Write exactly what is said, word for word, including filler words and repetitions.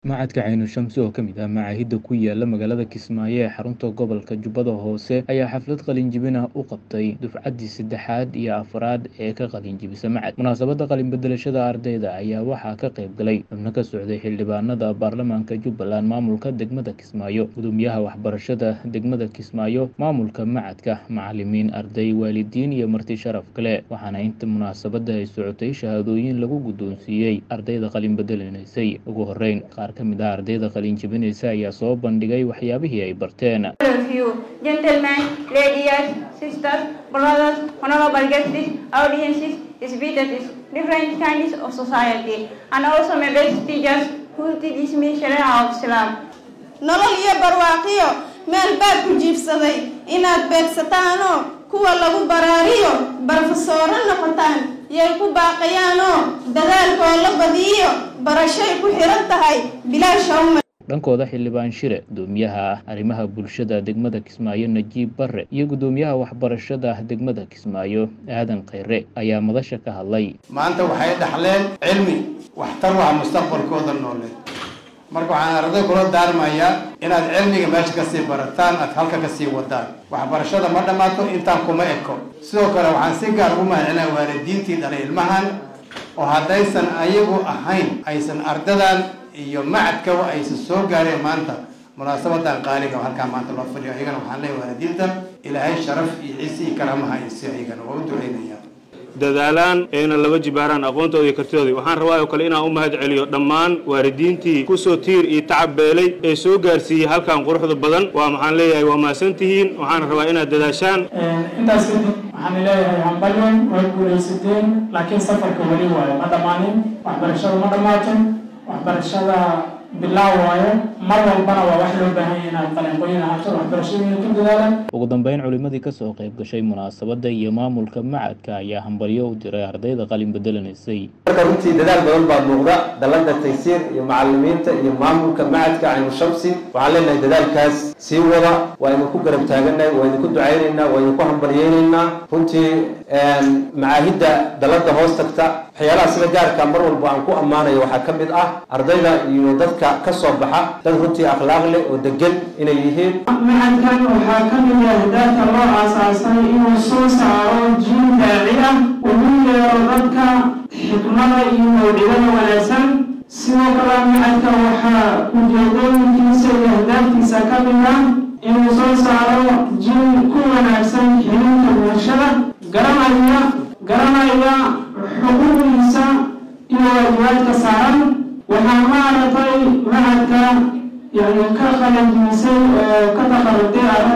Macadka Caynu Shamsi oo ka mid ah macaahidda ku yaala magaalada Kismaayo ee xarunta gobolka Jubbada Hoose ayaa xaflad qalin-jebin ah u qabtay dufcaddii saddexaad iyo afraad ee ka qalin-jebisa macad. Munaasabadda qalin-bedelashada ardayda ayaa waxaa ka qayb galay xubno ka socday xildhibaanada baarlamaanka Jubbaland, maamulka degmada Kismaayo, gudoomiyaha waxbarashada degmada Kismaayo, maamulka macadka, macallimiin, arday, waalidiin iyo marti sharaf kale. Waxaana inta munaasabadda ay socotay shahaadooyin lagu guddoonsiiyey ardayda qalin-bedelaneysay. Ugu horreyn, qaar ka mid ah ardayda qalin-jebinaysa ayaa soo bandhigay waxyaabihii ay barteen. Gentlemen, ladies, sisters, brothers, honorable guests, audiences, visitors, different kinds of society, and also my best teachers who teach me Sharia of Islam. nolol iyo barwaaqiyo meel baad ku jiibsaday inaad beegsataanoo kuwa lagu baraariyo barfasooro noqotaan yay ku baaqayaanoo dadaalkoo la badiyo barashay ku xiran tahay bilaasha uma dhankooda xildhibaan Shire, gudoomiyaha arrimaha bulshada degmada Kismaayo Najiib Barre iyo gudoomiyaha waxbarashada degmada Kismaayo Aadan Khayre ayaa madasha ka hadlay. maanta waxay dhaxleen cilmi waxtar waa mustaqbalkooda noole. marka waxaan arday kula daarmayaa inaad cilmiga meesha ka sii barataan, aad halka ka sii wadaan. waxbarashada ma dhamaato intaan kuma eko. sidoo kale waxaan si gaar ugu mahadcelinayaa waalidiintii dhalay ilmahan oo haddaysan ayagu ahayn aysan ardadan iyo macadkaba aysan soo gaareen maanta munaasabadan qaaliga oo halkaa maanta loo fadhiyo. ayagana waxaan leeyahay waalidiinta ilaahay sharaf iyo ciise iyo karaamaha iyo si ayagana waa u duceynayaa dadaalaan eena laba jibaaraan aqoontooda iyo kartidooda. waxaan rabaa oo kale inaan u mahad celiyo dhammaan waalidiintii kusoo tiir iyo tacab beelay ee soo gaarsiiyey halkan quruxda badan. waa maxaan leeyahay waa mahadsan tihiin. waxaan rabaa inaad dadaashaan. intaas kadib waxaan leeyahay hambalyon way guulaysateen, laakiin safarka weli waayo ma dhammaanin. waxbarashada ma dhammaatin, waxbarashada bilaaw waayo. mar walbana waa wax loo baahan yahay inaad qalinqoyin ahaato waxbarashadiina ku dadaalaan. ugu dambeyn, culimadii ka soo qayb gashay munaasabadda iyo maamulka macadka ayaa hambalyo u diray ardayda qalin-bedelaneysay. marka runtii dadaal badan baa muuqda. dalada taysiir iyo macallimiinta iyo maamulka macadka Caynu Shamsi waxaan leenahay dadaalkaas sii wada. waa idinku garab taaganahay, waa idinku ducaynaynaa, waa idinku hambalyeynaynaa. runtii macaahidda dalada hoos tagta waxyaalaha sida gaarka mar walba aan ku ammaanayo waxaa ka mid ah ardayda iyo dadka ka soo baxa dad runtii akhlaaq leh oo degan inay yihiin. macadkan waxaa ka mid ah dadka loo aasaasay inuu soo saaro jiil daaci ah ugu yeero dadka xikmada iyo mawcidada wanaagsan. sidoo kale macadka waxaa ujeedooyinkiisa iyo ahdaaftiisa ka mid ah inuu soo saaro jiil ku wanaagsan xilinka bulshada, garanaya garanaya xuquuqdiisa iyo waajibaadka saaran. waxaa maaragtay macadka yani ka qalin-jebisay oo ka takharujtay